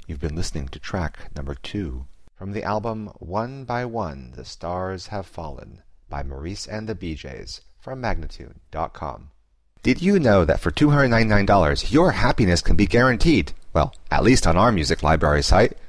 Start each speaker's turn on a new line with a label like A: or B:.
A: You've been listening to track number 2 from the album One by One the Stars Have Fallen by Maurice and the BJs from Magnitude.com. Did you know that for $299 your happiness can be guaranteed? Well, at least on our music library site.